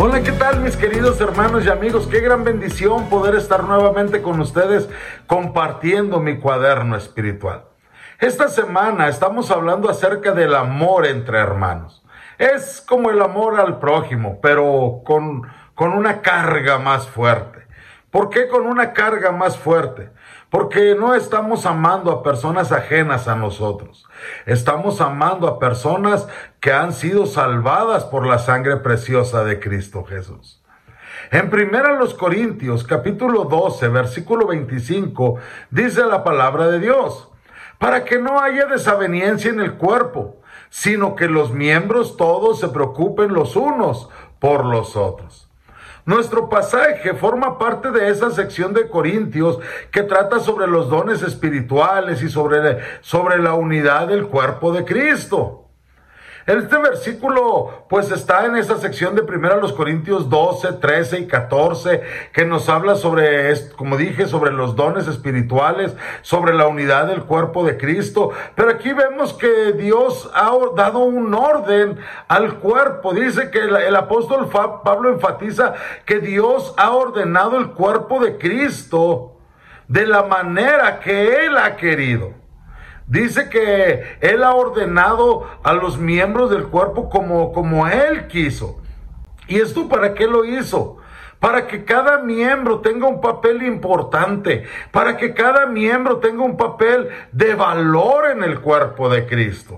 Hola, ¿qué tal mis queridos hermanos y amigos? Qué gran bendición poder estar nuevamente con ustedes compartiendo mi cuaderno espiritual. Esta semana estamos hablando acerca del amor entre hermanos. Es como el amor al prójimo, pero con una carga más fuerte. ¿Por qué con una carga más fuerte? Porque no estamos amando a personas ajenas a nosotros. Estamos amando a personas que han sido salvadas por la sangre preciosa de Cristo Jesús. En 1 Corintios, capítulo 12, versículo 25, dice la palabra de Dios: para que no haya desaveniencia en el cuerpo, sino que los miembros todos se preocupen los unos por los otros. Nuestro pasaje forma parte de esa sección de Corintios que trata sobre los dones espirituales y sobre la unidad del cuerpo de Cristo. Este versículo pues está en esa sección de 1 Corintios 12, 13 y 14 que nos habla sobre, como dije, sobre los dones espirituales, sobre la unidad del cuerpo de Cristo. Pero aquí vemos que Dios ha dado un orden al cuerpo. Dice que el apóstol Pablo enfatiza que Dios ha ordenado el cuerpo de Cristo de la manera que Él ha querido. Dice que Él ha ordenado a los miembros del cuerpo como Él quiso. ¿Y esto para qué lo hizo? Para que cada miembro tenga un papel importante, para que cada miembro tenga un papel de valor en el cuerpo de Cristo.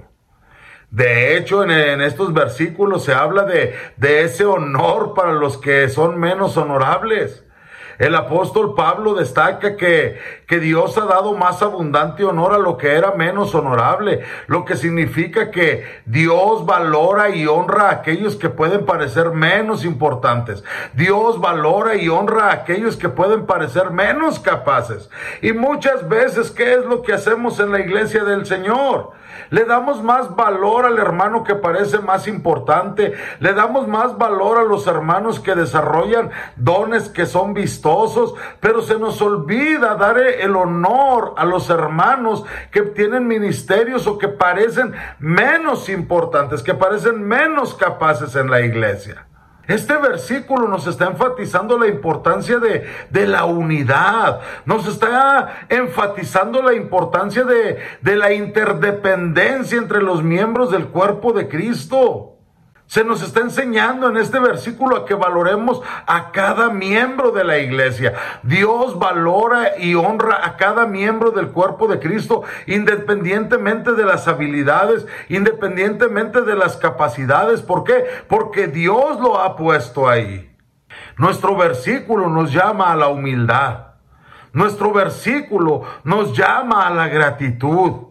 De hecho, en estos versículos se habla de ese honor para los que son menos honorables. El apóstol Pablo destaca que Dios ha dado más abundante honor a lo que era menos honorable, lo que significa que Dios valora y honra a aquellos que pueden parecer menos importantes. Dios valora y honra a aquellos que pueden parecer menos capaces. Y muchas veces, ¿qué es lo que hacemos en la iglesia del Señor? Le damos más valor al hermano que parece más importante. Le damos más valor a los hermanos que desarrollan dones que son vistosos, pero se nos olvida dar el honor a los hermanos que tienen ministerios o que parecen menos importantes, que parecen menos capaces en la iglesia. Este versículo nos está enfatizando la importancia de la unidad, nos está enfatizando la importancia de la interdependencia entre los miembros del cuerpo de Cristo. Se nos está enseñando en este versículo a que valoremos a cada miembro de la iglesia. Dios valora y honra a cada miembro del cuerpo de Cristo, independientemente de las habilidades, independientemente de las capacidades. ¿Por qué? Porque Dios lo ha puesto ahí. Nuestro versículo nos llama a la humildad. Nuestro versículo nos llama a la gratitud,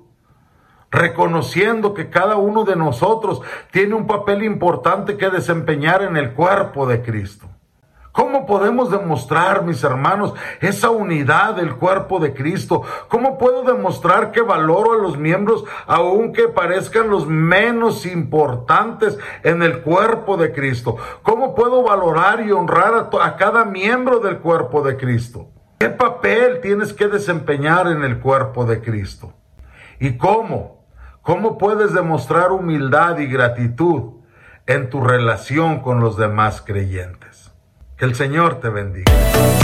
reconociendo que cada uno de nosotros tiene un papel importante que desempeñar en el cuerpo de Cristo. ¿Cómo podemos demostrar, mis hermanos, esa unidad del cuerpo de Cristo? ¿Cómo puedo demostrar que valoro a los miembros aunque parezcan los menos importantes en el cuerpo de Cristo? ¿Cómo puedo valorar y honrar a cada miembro del cuerpo de Cristo? ¿Qué papel tienes que desempeñar en el cuerpo de Cristo? ¿Y cómo? ¿Cómo puedes demostrar humildad y gratitud en tu relación con los demás creyentes? Que el Señor te bendiga.